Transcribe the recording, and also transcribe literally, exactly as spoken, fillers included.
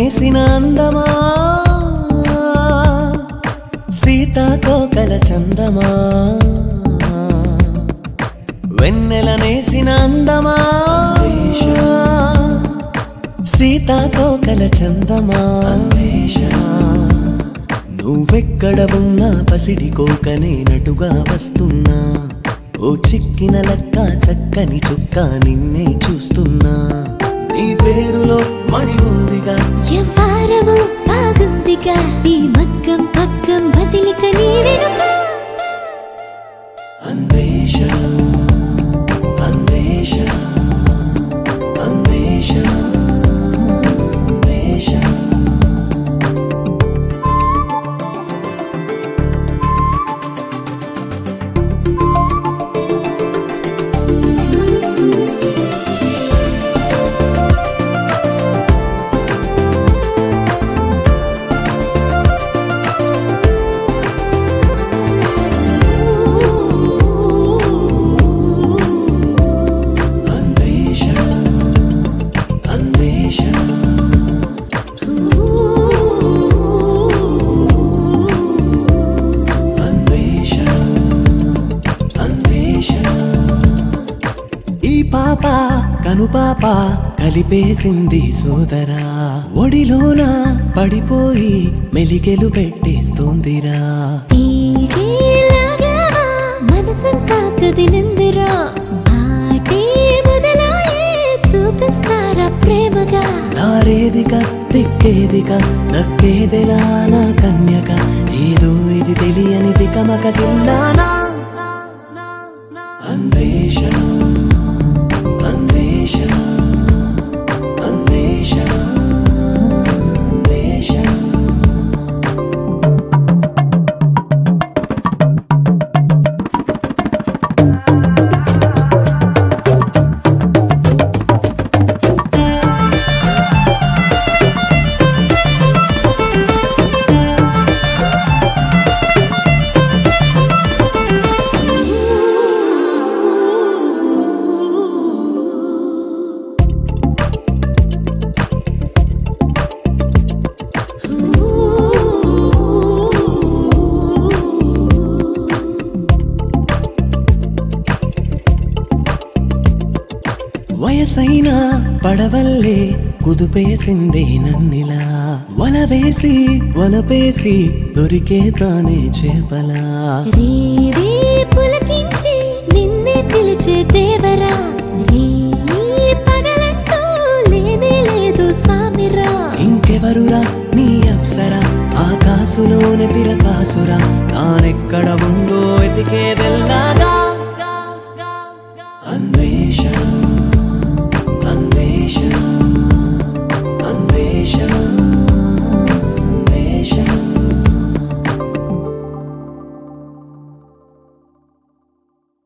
నేసిన అందమా సీతాకోకల చందమా వెన్నెల నేసిన అందమా సీతాకోకల చందమా నువ్వెక్కడ ఉన్నా పసిడి కోకనే నటుగా వస్తున్నా ఓ చిక్కిన లక్క చక్కని చుక్క నిన్నే చూస్తున్నా నీ పేరులో మణి ఉందిగా ఎవ్వారము బాగుందిగా ఈ మగ్గం పగ్గం వదిలిక నీ వెనుక అన్వేషణ అన్వేషణ అన్వేషణ అన్వేషణ పాప కను పాప కలిపేసింది సోదరా ఒడిలోన పడిపోయి మెలికెలు పెట్టేస్తోందిరా తీగేలాగా మనసంతా కదిలిందిరా ఆటే మొదలాయే చూపిస్తారా ప్రేమగా నారేదిగా దిక్కేదిగా దక్కేదెలా నా కన్యక ఏదో ఇది తెలియనిది కమక తిన్నానా అన్వేషణ అన్వేషణ అన్వేషణ అన్వేషణ వయసైనా పడవల్లే కుదుపేసిందే నన్నిలా వలవేసి వలపేసి దొరికే తానే చేపలా రేవే పులకించి నిన్నే పిలిచే దేవరా రే పగలంటూ లేనే లేదు స్వామిరా ఇంకెవరురా నీ అప్సరా ఆకాశంలోని తిరకాసురా తానెక్కడ ఉందో ఎతికే